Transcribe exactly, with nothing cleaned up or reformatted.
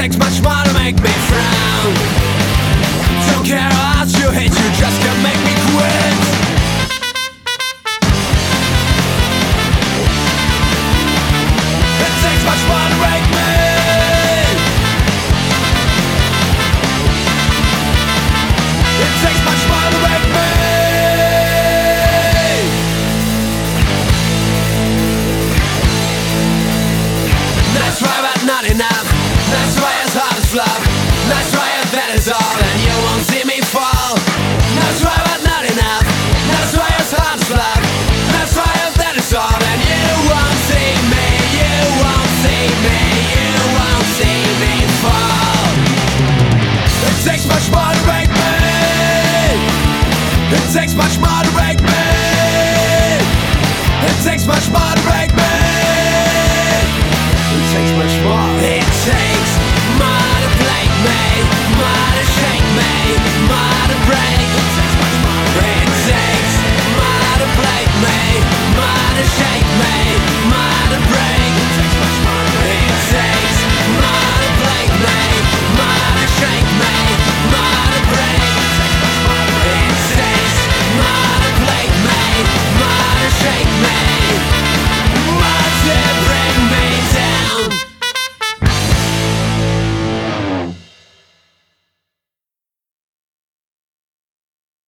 takes much more to make me frown. Don't care how much you hate, you just can't make me quit. It takes much more to break me. It takes much more to break me. Nice try but not enough. Nice try as hard as flop. Nice try and that is all, and you won't see me fall. Nice try but not enough. Nice try as hard as flop. Nice try and that is all, and you won't see me. You won't see me. You won't see me fall. It takes much more to break me. It takes much more